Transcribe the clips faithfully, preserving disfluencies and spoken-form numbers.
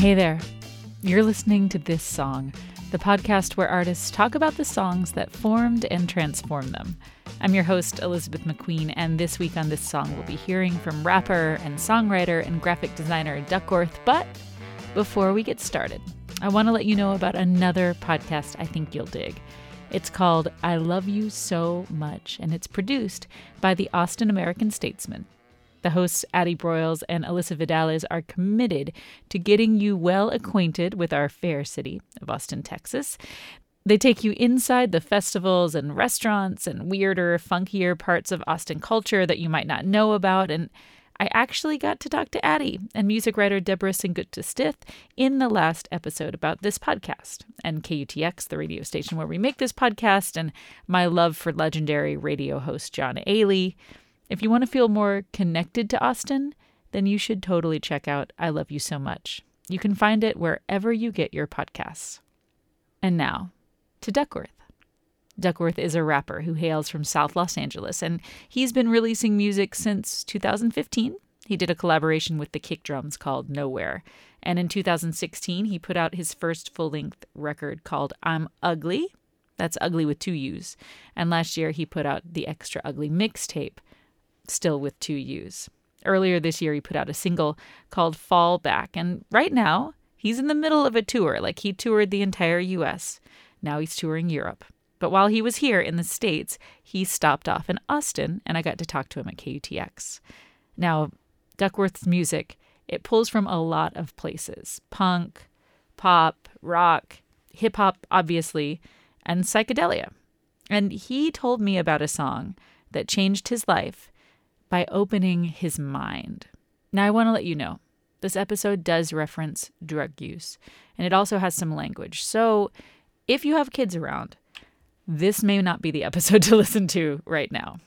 Hey there. You're listening to This Song, the podcast where artists talk about the songs that formed and transformed them. I'm your host, Elizabeth McQueen, and this week on This Song, we'll be hearing from rapper and songwriter and graphic designer Duckworth. But before we get started, I want to let you know about another podcast I think you'll dig. It's called I Love You So Much, and it's produced by the Austin American-Statesman. The hosts, Addie Broyles and Alyssa Vidales, are committed to getting you well acquainted with our fair city of Austin, Texas. They take you inside the festivals and restaurants and weirder, funkier parts of Austin culture that you might not know about. And I actually got to talk to Addie and music writer Deborah Singutta-Stith in the last episode about this podcast and K U T X, the radio station where we make this podcast, and my love for legendary radio host John Ailey. If you want to feel more connected to Austin, then you should totally check out I Love You So Much. You can find it wherever you get your podcasts. And now, to Duckworth. Duckworth is a rapper who hails from South Los Angeles, and he's been releasing music since two thousand fifteen. He did a collaboration with the Kick Drums called Nowhere. And in two thousand sixteen, he put out his first full-length record called I'm Ugly. That's ugly with two U's. And last year, he put out the Extra Ugly mixtape, still with two U's. Earlier this year, he put out a single called Fall Back. And right now, he's in the middle of a tour. Like, he toured the entire U S. Now he's touring Europe. But while he was here in the States, he stopped off in Austin, and I got to talk to him at K U T X. Now, Duckworth's music, it pulls from a lot of places. Punk, pop, rock, hip-hop, obviously, and psychedelia. And he told me about a song that changed his life by opening his mind. Now, I want to let you know, this episode does reference drug use, and it also has some language. So if you have kids around, this may not be the episode to listen to right now.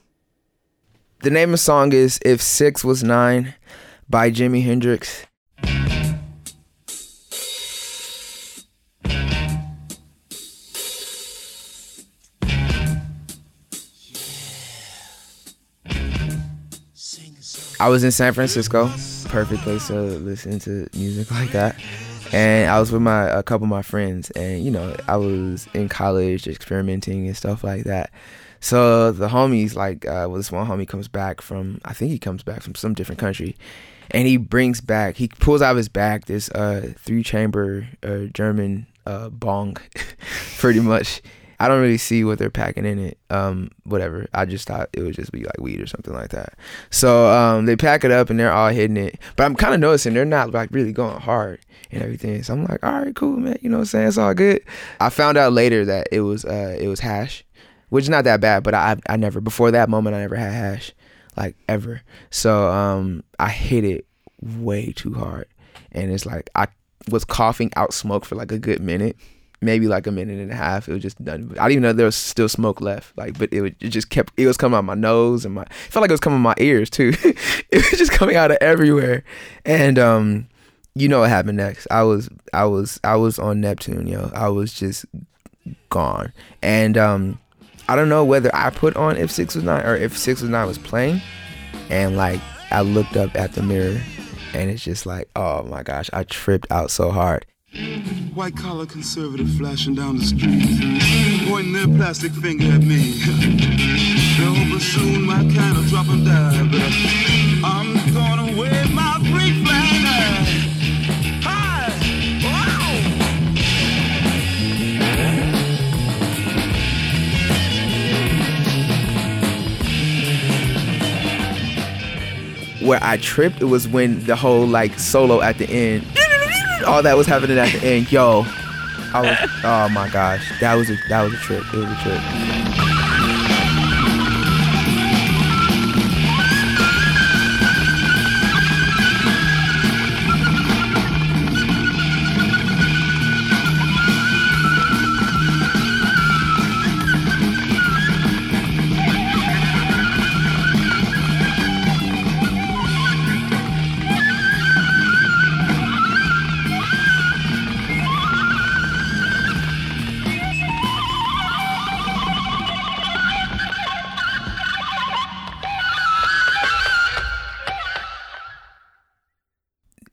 The name of the song is If Six Was Nine by Jimi Hendrix. I was in San Francisco, perfect place to listen to music like that. And I was with my a couple of my friends, and you know, I was in college experimenting and stuff like that. So the homies, like, uh, well, this one homie comes back from, I think he comes back from some different country, and he brings back, he pulls out of his bag this uh, three-chamber uh, German uh, bong, pretty much. I don't really see what they're packing in it. Um, whatever. I just thought it would just be like weed or something like that. So um, they pack it up and they're all hitting it. But I'm kind of noticing they're not like really going hard and everything. So I'm like, all right, cool, man. You know what I'm saying? It's all good. I found out later that it was uh, it was hash, which is not that bad. But I I never, before that moment, I never had hash, like ever. So um, I hit it way too hard. And it's like I was coughing out smoke for like a good minute. Maybe like a minute and a half. It was just done. I didn't even know there was still smoke left. Like, but it, would, it just kept. It was coming out my nose and my. It felt like it was coming out my ears too. It was just coming out of everywhere. And um, you know what happened next? I was, I was, I was on Neptune, yo. I was just gone. And um, I don't know whether I put on If Six Was Nine or if Six Was Nine was playing. And like, I looked up at the mirror, and it's just like, oh my gosh, I tripped out so hard. White collar conservative flashing down the street, pointing their plastic finger at me. They're hoping soon my kind of drop and die, but I'm gonna wave my free flag. Hi! Wow! Where I tripped, it was when the whole like solo at the end, all that was happening at the end. Yo, I was, oh my gosh, that was a that was a trip. It was a trip.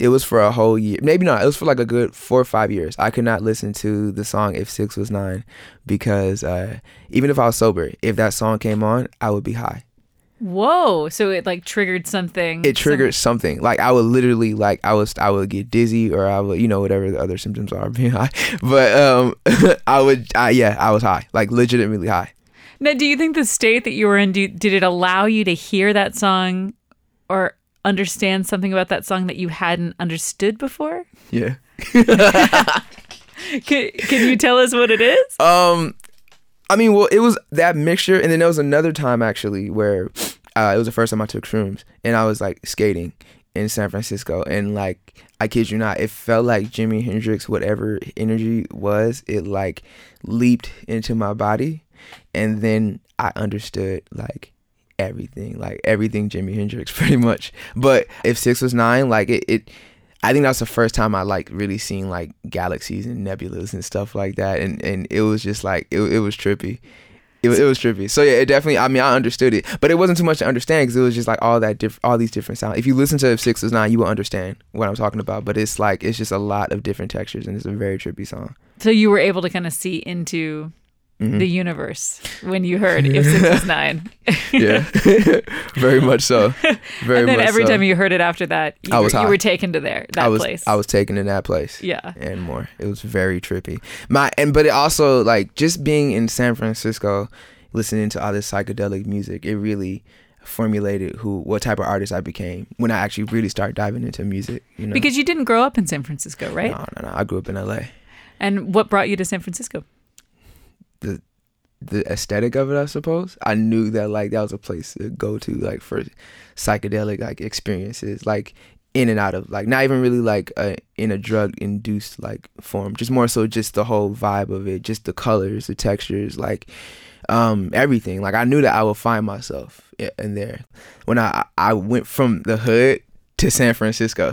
it was for a whole year. Maybe not. It was for like a good four or five years. I could not listen to the song If Six Was Nine because uh, even if I was sober, if that song came on, I would be high. Whoa. So it like triggered something. It triggered some... something. Like I would literally like I was I would get dizzy or I would, you know, whatever the other symptoms are of being high. But um I would I, yeah, I was high. Like legitimately high. Now, do you think the state that you were in, do, did it allow you to hear that song or understand something about that song that you hadn't understood before? Yeah. can, can you tell us what it is? Um, I mean, well, it was that mixture. And then there was another time actually where uh, it was the first time I took shrooms and I was like skating in San Francisco. And like, I kid you not, it felt like Jimi Hendrix, whatever energy was, it like leaped into my body. And then I understood like everything, like everything Jimi Hendrix pretty much. But If Six Was Nine, like it, it I think that's the first time I like really seen like galaxies and nebulas and stuff like that. And, and it was just like, it, it was trippy. It, it was trippy. So yeah, it definitely, I mean, I understood it, but it wasn't too much to understand because it was just like all that diff- all these different sounds. If you listen to If Six Was Nine, you will understand what I'm talking about. But it's like, it's just a lot of different textures and it's a very trippy song. So you were able to kind of see into mm-hmm. the universe when you heard If Six Was Nine. Yeah, very much so. Very and then much every so. time you heard it after that, you, I was were, high. you were taken to there, that I was, place. I was taken in that place. Yeah. And more. It was very trippy. My and But it also, like, just being in San Francisco, listening to all this psychedelic music, it really formulated who what type of artist I became when I actually really started diving into music. You know? Because you didn't grow up in San Francisco, right? No, no, no. I grew up in L A. And what brought you to San Francisco? The the aesthetic of it, I suppose. I knew that like that was a place to go to like for psychedelic like experiences, like in and out of, like not even really like a, in a drug induced like form, just more so just the whole vibe of it, just the colors, the textures, like um everything. Like I knew that I would find myself in there when I I went from the hood to San Francisco.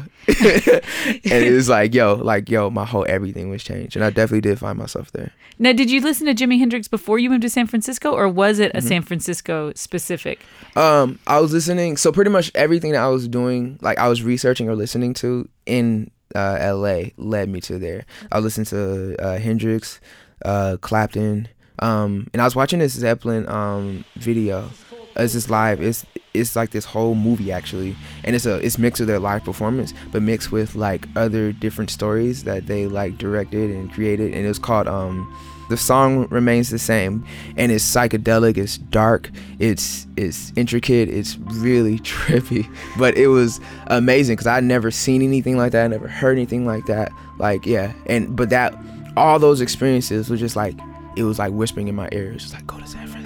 And it was like, yo, like, yo, my whole everything was changed. And I definitely did find myself there. Now, did you listen to Jimi Hendrix before you moved to San Francisco, or was it a Mm-hmm. San Francisco specific? Um, I was listening. So pretty much everything that I was doing, like I was researching or listening to in uh, L A led me to there. I listened to uh, Hendrix, uh, Clapton, um, and I was watching this Zeppelin um, video. It's this live. It's it's like this whole movie actually, and it's a it's mixed with their live performance, but mixed with like other different stories that they like directed and created. And it's called um, the song remains the same, and it's psychedelic. It's dark. It's it's intricate. It's really trippy, but it was amazing because I'd never seen anything like that. I never heard anything like that. Like yeah, and but that all those experiences was just like it was like whispering in my ear. It was just like go to San Francisco.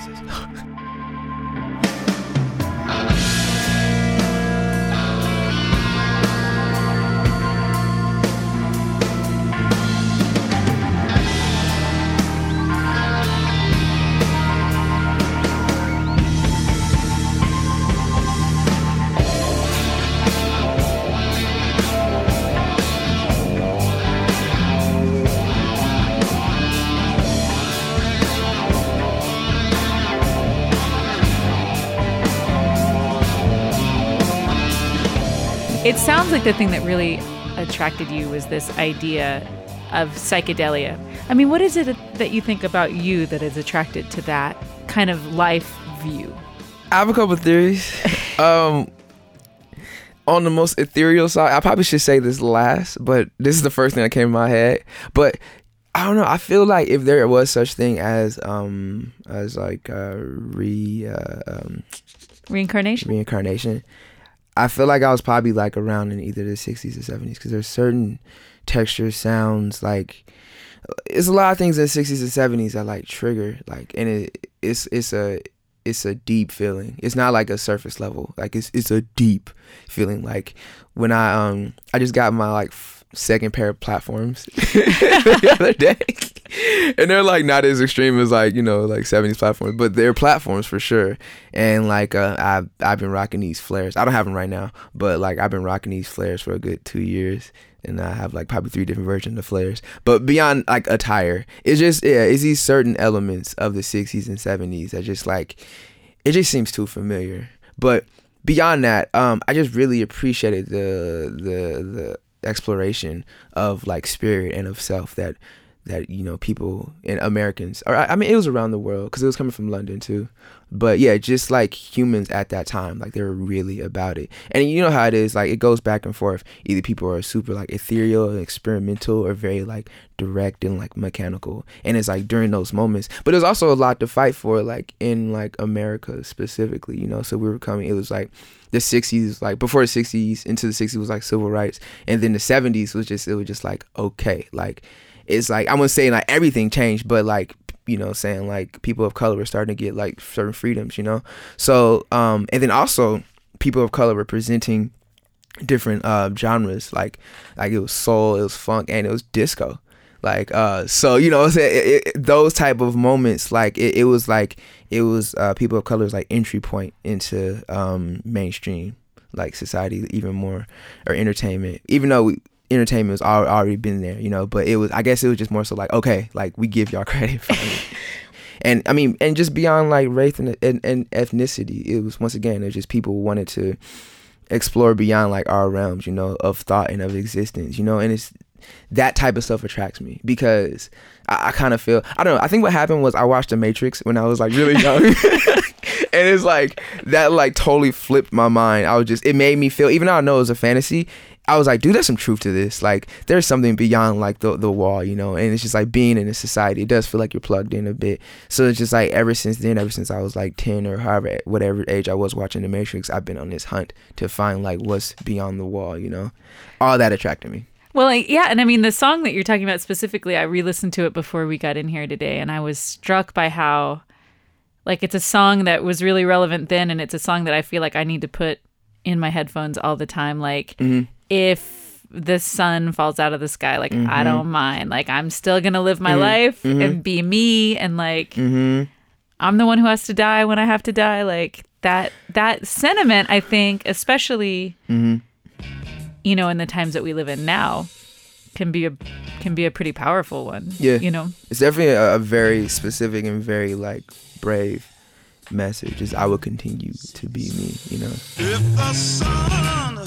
It sounds like the thing that really attracted you was this idea of psychedelia. I mean, what is it that you think about you that is attracted to that kind of life view? I have a couple of theories. um, on the most ethereal side, I probably should say this last, but this is the first thing that came in my head. But I don't know. I feel like if there was such thing as um as like uh, re uh, um, reincarnation, reincarnation. I feel like I was probably like around in either the sixties or seventies because there's certain textures, sounds, like it's a lot of things in the sixties and seventies that like trigger, like, and it it's it's a it's a deep feeling. It's not like a surface level, like it's it's a deep feeling. Like when I um I just got my like f- second pair of platforms the other day. And they're like not as extreme as like, you know, like seventies platforms, but they're platforms for sure. And like uh, I've I've been rocking these flares. I don't have them right now, but like I've been rocking these flares for a good two years, and I have like probably three different versions of flares. But beyond like attire, it's just yeah, it's these certain elements of the sixties and seventies that just like it just seems too familiar. But beyond that, um, I just really appreciated the the the exploration of like spirit and of self that that you know people and Americans, or I mean it was around the world because it was coming from London too, but yeah, just like humans at that time, like they were really about it. And you know how it is, like it goes back and forth. Either people are super like ethereal and experimental, or very like direct and like mechanical. And it's like during those moments, but there's also a lot to fight for, like in like America specifically, you know. So we were coming, it was like the sixties, like before the sixties into the sixties was like civil rights, and then the seventies was just, it was just like, okay, like it's like, I'm gonna say like everything changed, but like, you know, saying like people of color were starting to get like certain freedoms, you know. So um and then also people of color were presenting different uh genres, like like it was soul, it was funk, and it was disco, like uh so you know it, it, those type of moments, like it, it was like it was uh people of color's like entry point into um mainstream like society even more, or entertainment, even though we entertainment was al- already been there, you know, but it was, I guess it was just more so like, okay, like we give y'all credit finally. And I mean, and just beyond like race and, and, and ethnicity, it was, once again, it was just people wanted to explore beyond like our realms, you know, of thought and of existence, you know. And it's that type of stuff attracts me, because I, I kind of feel, I don't know, I think what happened was I watched The Matrix when I was like really young. And it's like that like totally flipped my mind. I was just, it made me feel, even though I know it was a fantasy, I was like, dude, there's some truth to this. Like, there's something beyond like the the wall, you know. And it's just like being in a society, it does feel like you're plugged in a bit. So it's just like ever since then, ever since I was like ten or however, whatever age I was watching The Matrix, I've been on this hunt to find like what's beyond the wall, you know. All that attracted me. Well, like, yeah, and I mean the song that you're talking about specifically, I re-listened to it before we got in here today, and I was struck by how, like, it's a song that was really relevant then, and it's a song that I feel like I need to put in my headphones all the time, like. Mm-hmm. If the sun falls out of the sky, like, mm-hmm. I don't mind. Like, I'm still going to live my mm-hmm. life mm-hmm. and be me. And like, mm-hmm. I'm the one who has to die when I have to die. Like that, that sentiment, I think, especially, mm-hmm. you know, in the times that we live in now, can be a, can be a pretty powerful one. Yeah. You know, it's definitely a, a very specific and very like brave message, is I will continue to be me, you know. If the sun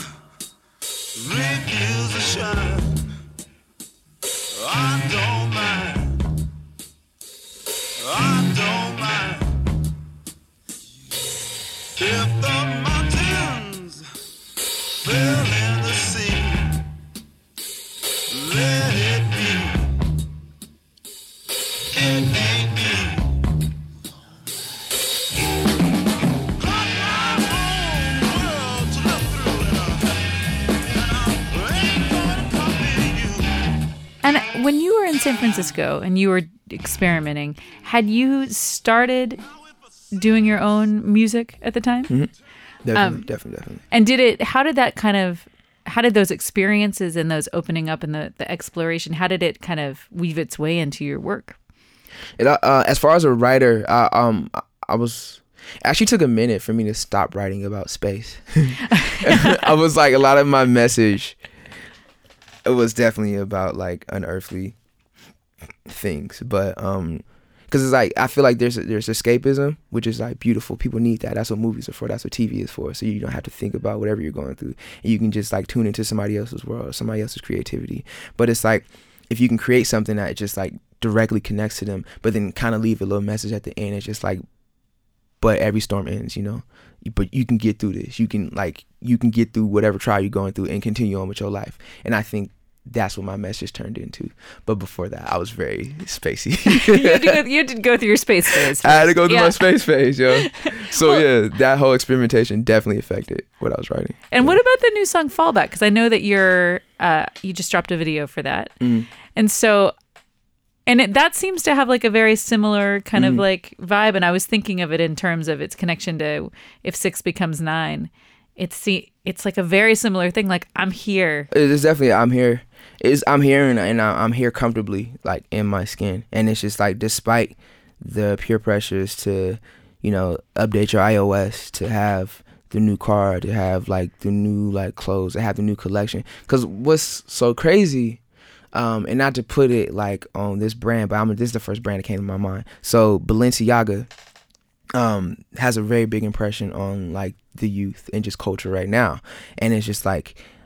refuse to shine, I don't mind, I don't mind. If the mountains fill in the sea, let it be, it ain't me. And when you were in San Francisco and you were experimenting, had you started doing your own music at the time? Mm-hmm. Definitely, um, definitely, definitely. And did it, how did that kind of, how did those experiences and those opening up and the, the exploration, how did it kind of weave its way into your work? It, uh, as far as a writer, I, um, I was, it actually took a minute for me to stop writing about space. I was like, a lot of my message, it was definitely about like unearthly things, but um because it's like I feel like there's there's escapism, which is like beautiful. People need that. That's what movies are for. That's what T V is for. So you don't have to think about whatever you're going through, and you can just like tune into somebody else's world or somebody else's creativity. But it's like if you can create something that just like directly connects to them, but then kind of leave a little message at the end, it's just like, but every storm ends, you know. But you can get through this. You can like you can get through whatever trial you're going through and continue on with your life. And I think that's what my message turned into. But before that, I was very spacey. you, did, you did go through your space phase. I had to go through yeah. my space phase, yo. So well, yeah, that whole experimentation definitely affected what I was writing. And yeah. what about the new song Fallback? Because I know that you're uh, you just dropped a video for that, mm. and so. And it, that seems to have like a very similar kind mm-hmm. of like vibe. And I was thinking of it in terms of its connection to If Six Becomes Nine. It's the, it's like a very similar thing. Like, I'm here. It's definitely, I'm here. It's, I'm here and, and I'm here comfortably, like in my skin. And it's just like, despite the peer pressures to, you know, update your iOS, to have the new car, to have like the new like clothes, to have the new collection. Because what's so crazy, Um, and not to put it like on this brand, but I'm this is the first brand that came to my mind. So Balenciaga um, has a very big impression on like the youth and just culture right now, and it's just like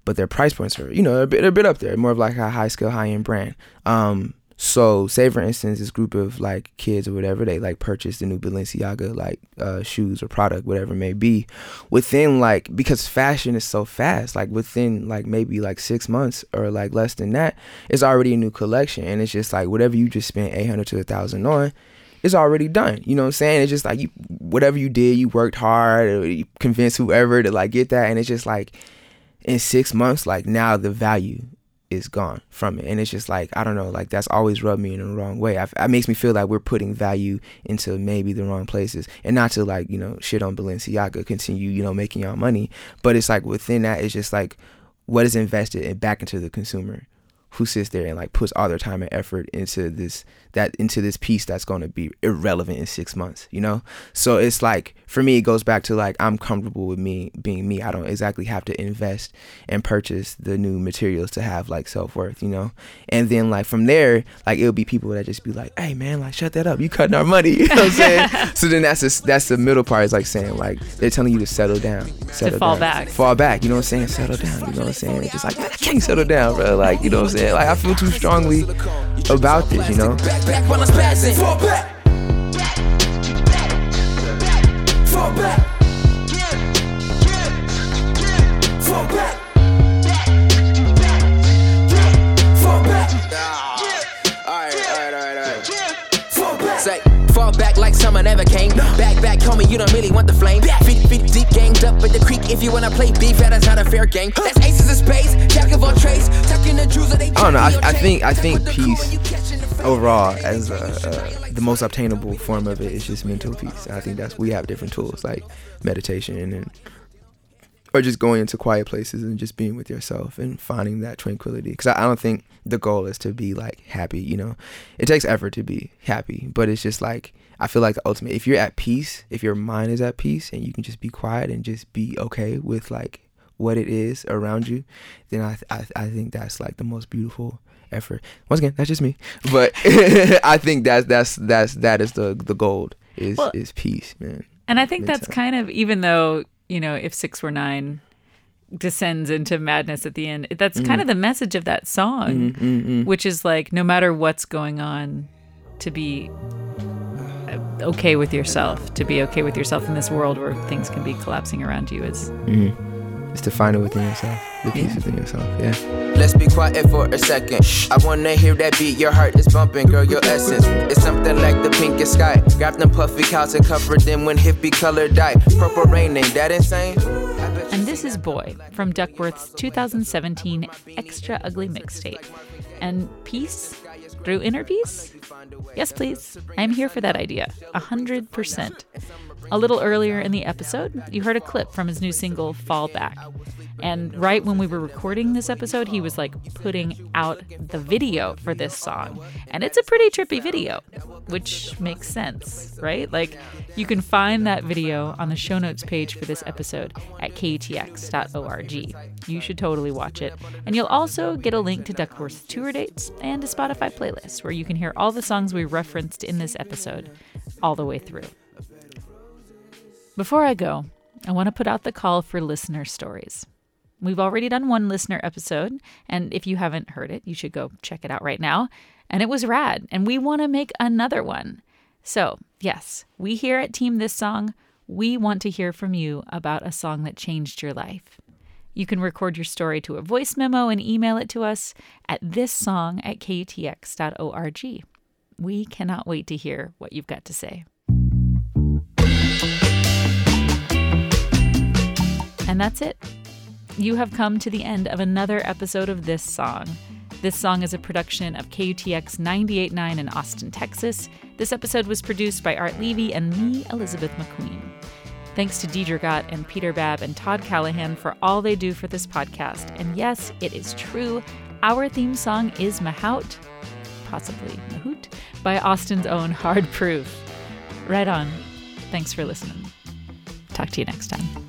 but their price points are, you know, they're a bit, they're a bit up there, more of like a high skill, high end brand. Um, so say for instance, this group of like kids or whatever, they like purchase the new Balenciaga like uh, shoes or product, whatever it may be. Within like, because fashion is so fast, like within like maybe like six months or like less than that, it's already a new collection, and it's just like whatever you just spent eight hundred to a thousand on, it's already done. You know what I'm saying? It's just like you, whatever you did, you worked hard, or you convinced whoever to like get that, and it's just like in six months, like now the value is gone from it. And it's just like, I don't know, like that's always rubbed me in the wrong way. I, it makes me feel like we're putting value into maybe the wrong places, and not to like, you know, shit on Balenciaga, continue, you know, making y'all money. But it's like within that, it's just like what is invested in back into the consumer, who sits there and like puts all their time and effort into this, that into this piece that's going to be irrelevant in six months, you know? So it's like, for me, it goes back to like, I'm comfortable with me being me. I don't exactly have to invest and purchase the new materials to have like self-worth, you know? And then like from there, like it'll be people that just be like, hey man, like shut that up, you cutting our money, you know what I'm saying? So then that's a, that's the middle part, is like saying like, they're telling you to settle down, settle to fall down, back. fall back, you know what I'm saying? Settle down, you know what I'm saying? It's just like, man, I can't settle down, bro. Like, you know what I'm saying? Like I feel too strongly about this, you know? Back, back when I'm passing. Fall back. Fall back. Fall back. Fall back. Alright, alright, alright, alright. Fall back. Say, fall back like summer never came. Back, back, homie, you don't really want the flame. Feet, feet deep, ganged up at the creek. If you wanna play beef, that's not a fair game. That's aces of spades, jack of all trades. Tucking the jewels of they. I don't know. I, I think I think peace overall, as uh, uh, the most obtainable form of it, is just mental peace. I think that's, we have different tools like meditation and or just going into quiet places and just being with yourself and finding that tranquility. Because I, I don't think the goal is to be like happy. You know, it takes effort to be happy, but it's just like, I feel like the ultimate, if you're at peace, if your mind is at peace and you can just be quiet and just be okay with like what it is around you, then I I, I think that's like the most beautiful effort. Once again, that's just me, but I think that's that's that's that is the the gold is well, is peace, man. And I think that's kind of, even though, you know, if six were nine descends into madness at the end, that's mm-hmm. kind of the message of that song, mm-hmm, mm-hmm. which is like, no matter what's going on, to be okay with yourself, to be okay with yourself in this world where things can be collapsing around you is mm-hmm. It's to find it within yourself, the peace yeah. within yourself, yeah. Let's be quiet for a second. I wanna hear that beat, your heart is bumping, girl, your essence. It's something like the pinkest sky. Grab them puffy cows and cover them when hippie color dye. Purple rain, ain't that insane? And this is Boy from Duckworth's two thousand seventeen Extra Ugly Mixtape. And peace through inner peace? Yes, please. I'm here for that idea. A hundred percent. A little earlier in the episode, you heard a clip from his new single, Fall Back. And right when we were recording this episode, he was like putting out the video for this song. And it's a pretty trippy video, which makes sense, right? Like, you can find that video on the show notes page for this episode at K U T X dot org. You should totally watch it. And you'll also get a link to Duckworth's tour dates and a Spotify playlist where you can hear all the songs we referenced in this episode all the way through. Before I go, I want to put out the call for listener stories. We've already done one listener episode, and if you haven't heard it, you should go check it out right now. And it was rad, and we want to make another one. So, yes, we here at Team This Song, we want to hear from you about a song that changed your life. You can record your story to a voice memo and email it to us at thissong at K U T X dot org. We cannot wait to hear what you've got to say. And that's it. You have come to the end of another episode of This Song. This Song is a production of K U T X ninety-eight point nine in Austin, Texas. This episode was produced by Art Levy and me, Elizabeth McQueen. Thanks to Deidre Gott and Peter Babb and Todd Callahan for all they do for this podcast. And yes, it is true, our theme song is Mahout, possibly Mahout, by Austin's own Hard Proof. Right on. Thanks for listening. Talk to you next time.